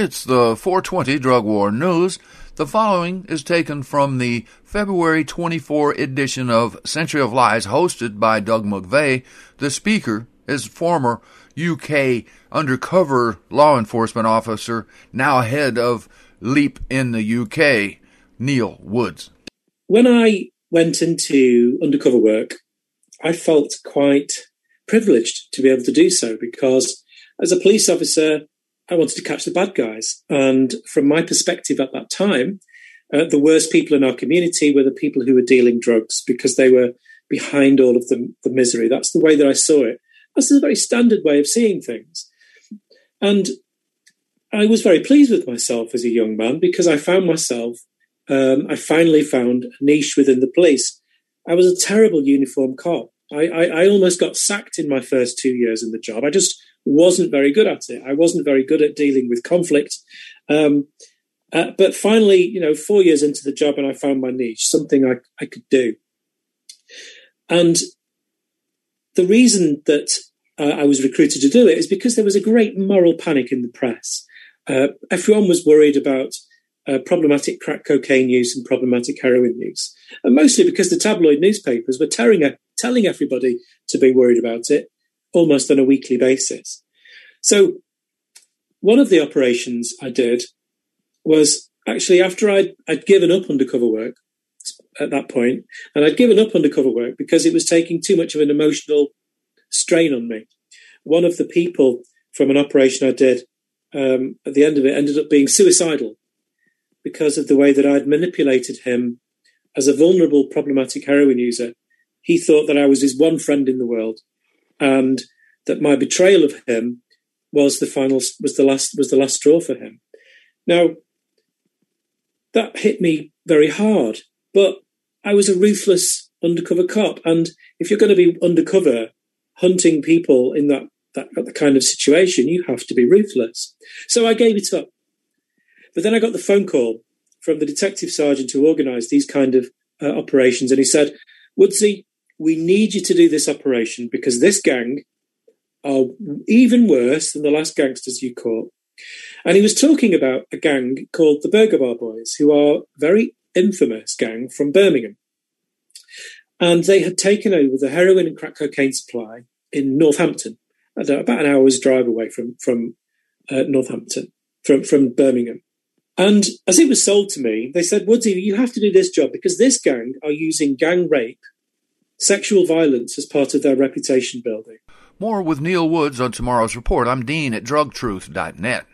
It's the 420 Drug War News. The following is taken from the February 24 edition of Century of Lies, hosted by Doug McVeigh. The speaker is former UK undercover law enforcement officer, now head of LEAP in the UK, Neil Woods. When I went into undercover work, I felt quite privileged to be able to do so because as a police officer, I wanted to catch the bad guys. And from my perspective at that time, the worst people in our community were the people who were dealing drugs because they were behind all of the misery. That's the way that I saw it. That's a very standard way of seeing things. And I was very pleased with myself as a young man because I found myself, I finally found a niche within the police. I was a terrible uniform cop. I almost got sacked in my first 2 years in the job. I just wasn't very good at it. I wasn't very good at dealing with conflict. But finally, 4 years into the job and I found my niche, something I could do. And the reason that I was recruited to do it is because there was a great moral panic in the press. Everyone was worried about problematic crack cocaine use and problematic heroin use, and mostly because the tabloid newspapers were telling everybody to be worried about it almost on a weekly basis. So one of the operations I did was actually after I'd given up undercover work at that point, and I'd given up undercover work because it was taking too much of an emotional strain on me. One of the people from an operation I did at the end of it ended up being suicidal because of the way that I'd manipulated him as a vulnerable, problematic heroin user. He thought that I was his one friend in the world, and that my betrayal of him was the last straw for him. Now, that hit me very hard, but I was a ruthless undercover cop, and if you're going to be undercover hunting people in that kind of situation, you have to be ruthless. So I gave it up. But then I got the phone call from the detective sergeant who organised these kind of operations, and he said, "Woodsy, we need you to do this operation because this gang are even worse than the last gangsters you caught." And he was talking about a gang called the Burger Bar Boys, who are a very infamous gang from Birmingham. And they had taken over the heroin and crack cocaine supply in Northampton, about an hour's drive away from Northampton, from Birmingham. And as it was sold to me, they said, "Woodsy, you have to do this job because this gang are using gang rape, sexual violence as part of their reputation building." More with Neil Woods on tomorrow's report. I'm Dean at drugtruth.net.